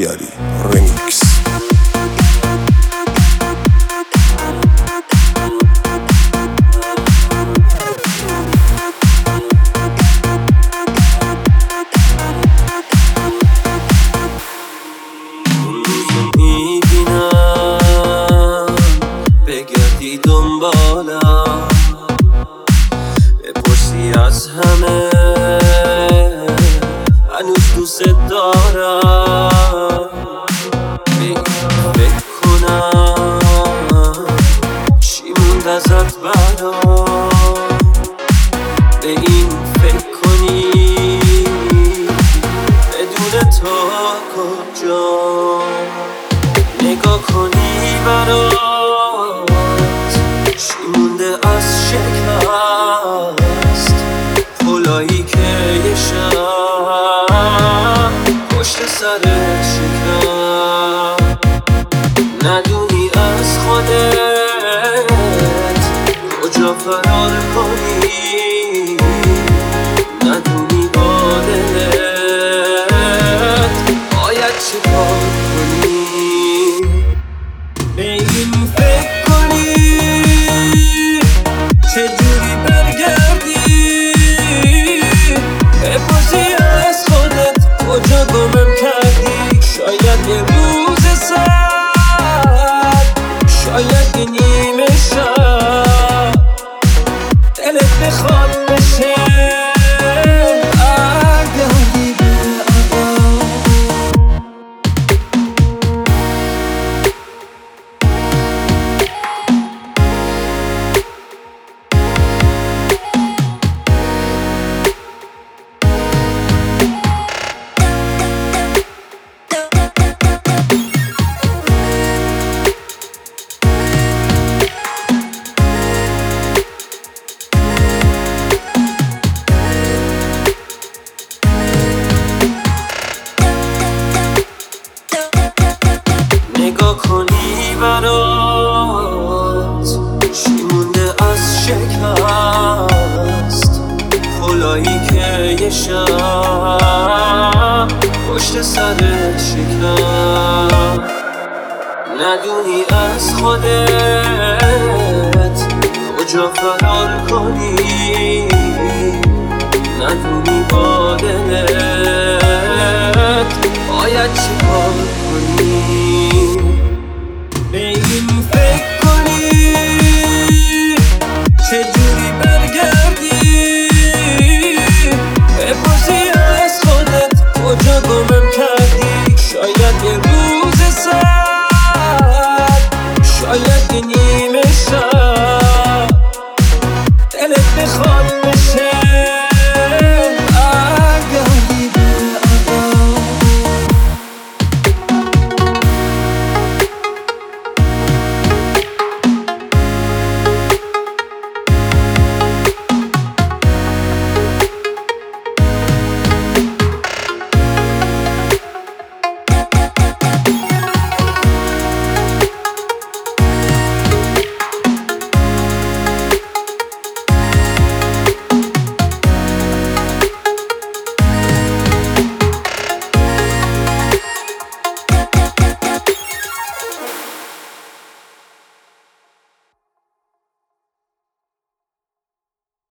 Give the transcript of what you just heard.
بیاری رمیکس. میبینم بگردی دنبالم، بپرسی از همه هنوز دوست دارم. به این فکر کنم چی موند ازت برام، به این فکر کنی بدون تو کجا، نگاه کنی برات چی مونده از شکست، پلایی که یه شب پشت سرت شکست. ندونی از خودت کجا فرار کنی، ندونی با دلت باید چی کار کنی. به این فکر کنی چجوری برگردی، بپرسی از خودت کجا گمم کردی. شاید یه روز سرد، شاید یه نیمه شب دلت بخواد بشه برگردی به عقب. نگاه کنی برات چی مونده از شکست، پلایی که یه شب پشت سرت شکست. ندونی از خودت کجا فرار کنی، ندونی با دلت باید